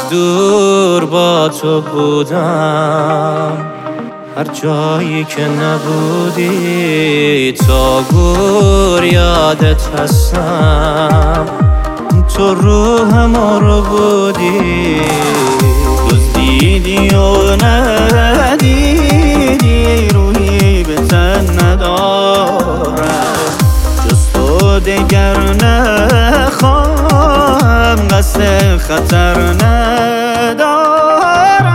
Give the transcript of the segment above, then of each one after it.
دور با تو بودم، هر جایی که نبودی تا گور یادت هستم. تو روح ما رو بودی، دزدیدی و ندیدی، روحی به تن ندارم جز تو دگر نخواهم، قصد خطر ندارم.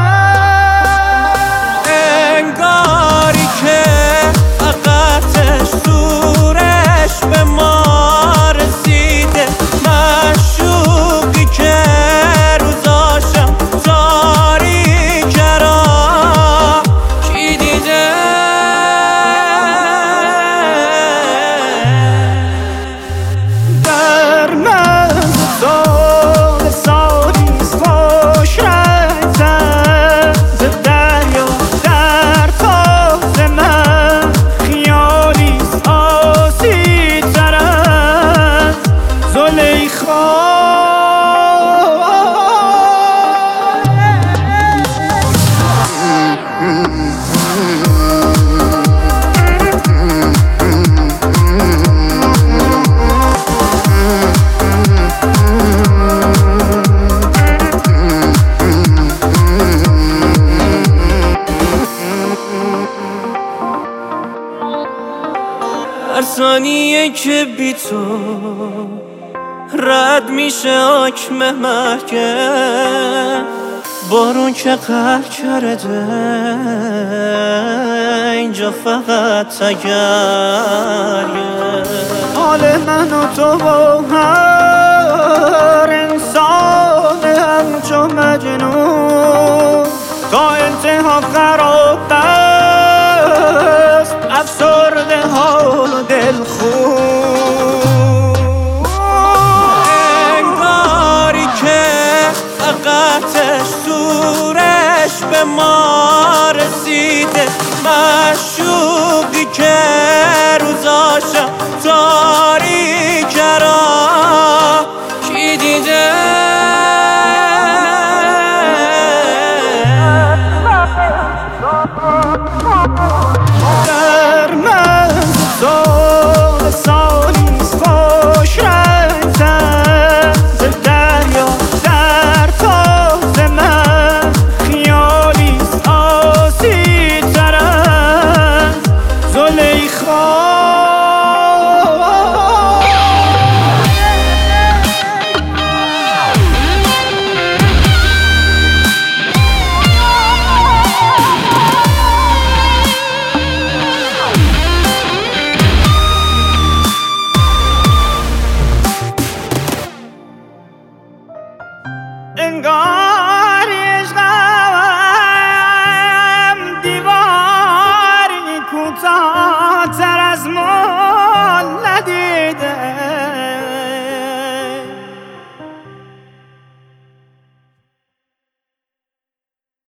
انگاری که فقطش سورش به ما رسیده، مشوقی که روزاشم تاریکه را کی دیده. در مغز سال سالیست خوش رنگ‌تر ز دریا، در تاز من خیالیست آسی‌تر از زلیخا. هر ثانیه که بی تو رد میشه حکم محکم، بارون که قهر کرده اینجا فقط تگریه. حال من و تو با هر انسان همچو مجنون تا انتها خراب است، افسرده حال و دلخون. انگاری که فقطش سورش به ما رسیده، مشوقی که روزاش